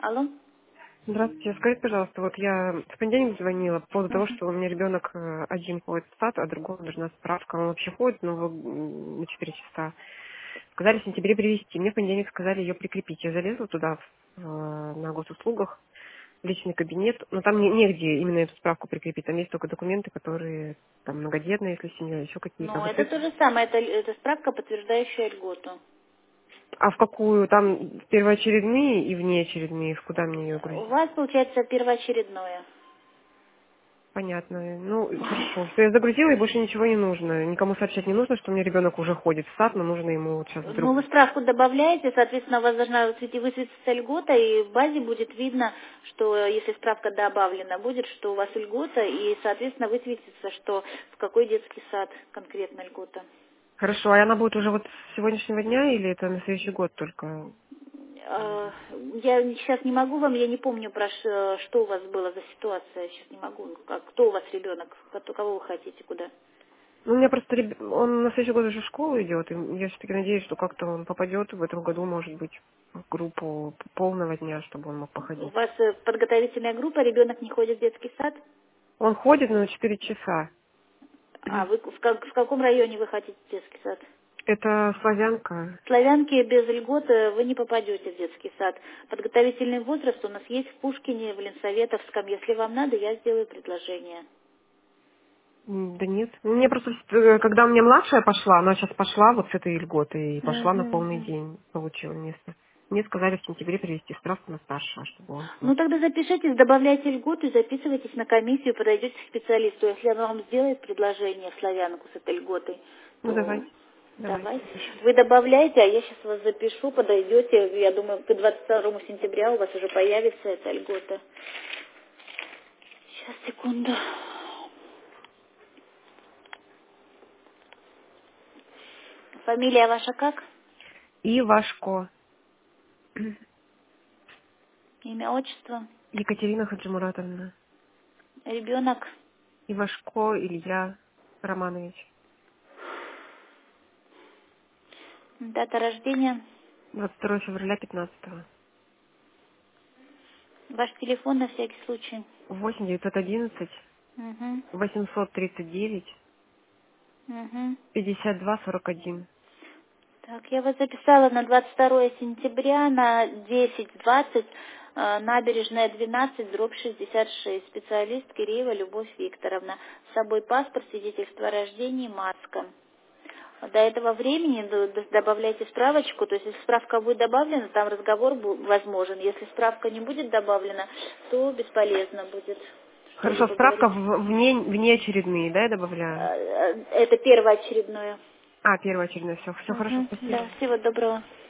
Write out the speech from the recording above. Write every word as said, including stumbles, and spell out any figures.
Алло? Здравствуйте, скажите, пожалуйста, вот я в понедельник звонила по поводу того, Мгм. что у меня ребенок э, один ходит в сад, а другому нужна справка. Он вообще ходит, но в- м, на четыре часа. Сказали в сентябре привезти. Мне в понедельник сказали ее прикрепить. Я залезла туда, в, э, на госуслугах, в личный кабинет, но там не- негде именно эту справку прикрепить. Там есть только документы, которые там многодетные, если семья, еще какие-то. А Ну, вот это это- то же самое, это, это справка, подтверждающая льготу. а в какую? Там первоочередные и внеочередные, в куда мне ее У грузить? вас получается первоочередное. Понятно. Ну, хорошо. Все, я загрузила, и больше ничего не нужно. Никому сообщать не нужно, что у меня ребенок уже ходит в сад, но нужно ему вот сейчас Ну, вдруг. вы справку добавляете, соответственно, у вас должна высвети- высветиться льгота, и в базе будет видно, что если справка добавлена, будет, что у вас льгота, и, соответственно, высветится, что в какой детский сад конкретно льгота. Хорошо, а она будет уже вот с сегодняшнего дня или это на следующий год только? А, Я сейчас не могу вам, я не помню, про ш- что у вас было за ситуация, сейчас не могу. Как, кто у вас ребенок, кто- кого вы хотите, куда? Ну, у меня просто реб- он на следующий год уже в школу идет, и я все-таки надеюсь, что как-то он попадет в этом году, может быть, в группу полного дня, чтобы он мог У походить. вас э, подготовительная группа, ребенок не ходит в детский сад? Он ходит на четыре часа. А вы в, как- в каком районе вы хотите детский сад? Это славянка. В Славянке без льготы вы не попадете в детский сад. Подготовительный возраст у нас есть в Пушкине, в Ленсоветовском. Если вам надо, я сделаю предложение. М, Да нет. Ну, мне просто, э, когда у меня младшая пошла, она сейчас пошла вот с этой льготы и пошла на Мгм, полный мгм. день, получила место. Мне сказали в сентябре привезти справку на старшего, чтобы он смог. Ну тогда запишитесь, добавляйте льготу и записывайтесь на комиссию, подойдете к специалисту. Если она вам сделает предложение в Славянку с этой льготой, Ну, то давайте, давайте, давайте. запишу. Вы добавляете, а я сейчас вас запишу, подойдете. Я думаю, к двадцать второму сентября у вас уже появится эта льгота. Сейчас, секунду. Фамилия ваша как? И Вашко. Имя, отчество? Екатерина Хаджимуратовна. Ребенок? И Вашко Илья Романович. Дата рождения? двадцать второго февраля пятнадцатого. Ваш телефон на всякий случай. восемь девятьсот одиннадцать Угу. восемьсот тридцать девять Угу. пятьдесят два сорок один. Так, я вас записала на двадцать второе сентября на десять двадцать, э, набережная двенадцать, дробь шестьдесят шесть. Специалист Киреева Любовь Викторовна. С собой паспорт, свидетельство о рождении, маска. До этого времени д- д- добавляйте справочку, то есть если справка будет добавлена, там разговор бу- возможен. Если справка не будет добавлена, то бесполезно будет Хорошо, что-либо справка говорить. в, вне, внеочередные, да, я добавляю? Э, э, Это первоочередное. А, первоочередная, все, все хорошо, Мгм. спасибо. Да, всего доброго.